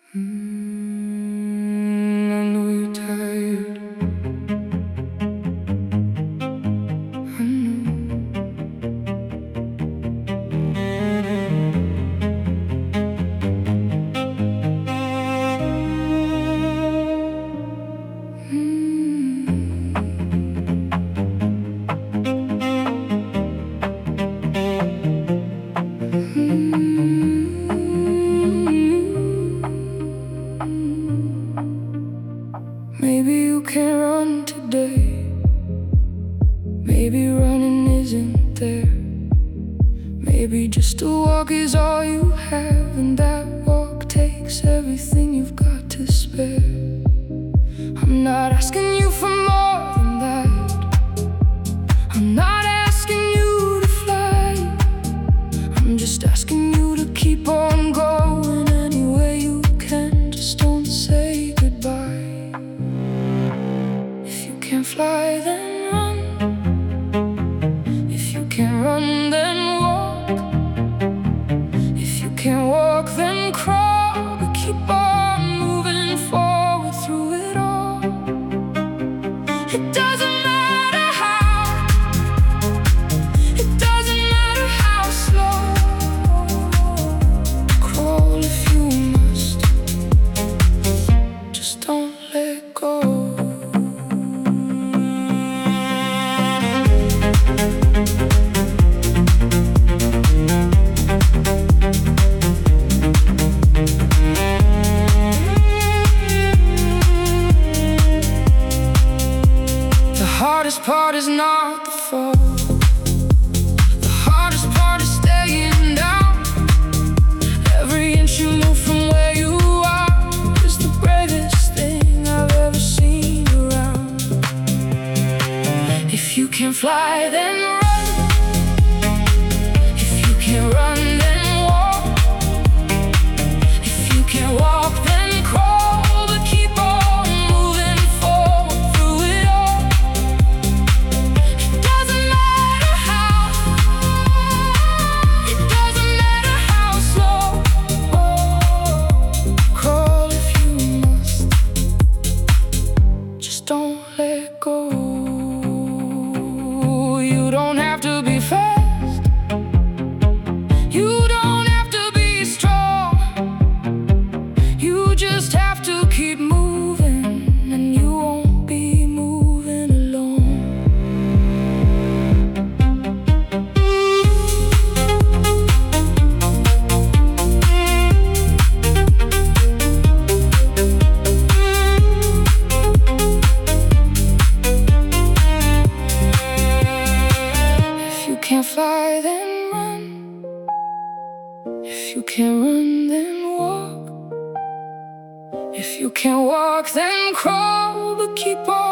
I know you're tired. I Maybe you can't run today. Maybe running isn't there. Maybe just a walk is all you have, and that walk takes everything you've got to spare. I'm not asking you for more than that. I'm not asking you to fly. I'm just asking you to keep on going any way you can. Just don't say goodbye. If you can't fly, then run. If you can't run, then walk. If you can't walk, then crawl. But keep on moving forward through it all. It doesn't matter how. It doesn't matter how slow. Crawl if you must. Just don't let go. The hardest part is not the fall. The hardest part is staying down. Every inch you move from where you are is the bravest thing I've ever seen around. If you can fly, then run. If you can't run, then walk. If you can't walk, then crawl. But keep on moving forward through it all. It doesn't matter how. It doesn't matter how slow. Crawl if you must. Just don't let go. You don't have to be fast. You don't have to be strong. You just have to keep moving, and you won't be moving alone. If you can't fly, then run. If you can't run, then walk. If you can't walk, then crawl. But keep on